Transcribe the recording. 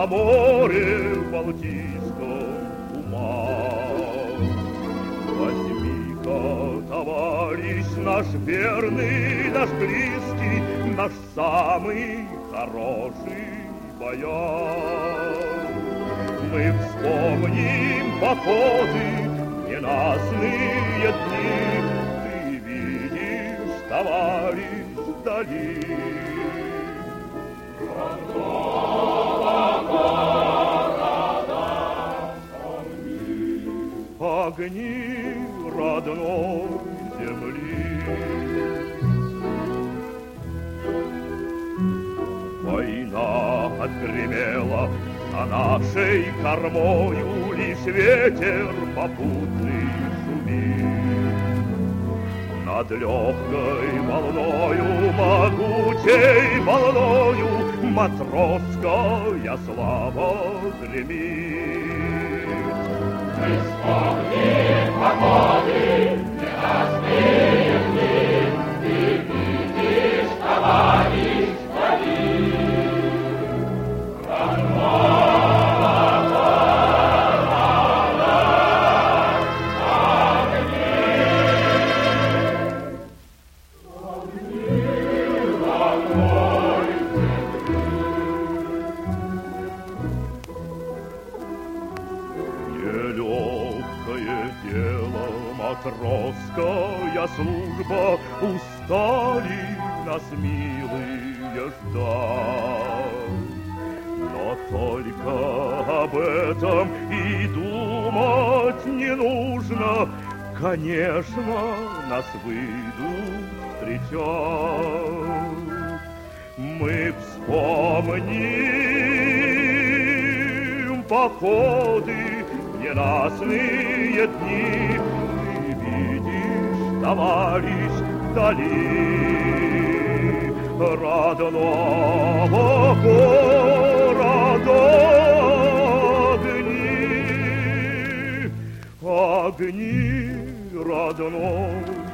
на море Балтийском умах. Возьми-ка, товарищ, наш верный, наш близкий, наш самый хороший бояр. Мы вспомним походы, ненастные дни. Ты видишь, товарищ, вдали огни родной земли. Война отгремела за нашей кормою, лишь ветер попутный шумит. Над легкой волною, могучей волною, матросская слава гремит. Мы вспомним походы, ненастные дни. Ты видишь, товарищ, вдали родного города огни. Огни родной Нелегкое дело, матросская служба, устали нас, милые, ждать. Но только об этом и думать не нужно. Конечно, нас выйдут встречать. Мы вспомним походы, ненастные дни. Ты видишь, товарищ, вдали родного города огни, огни родной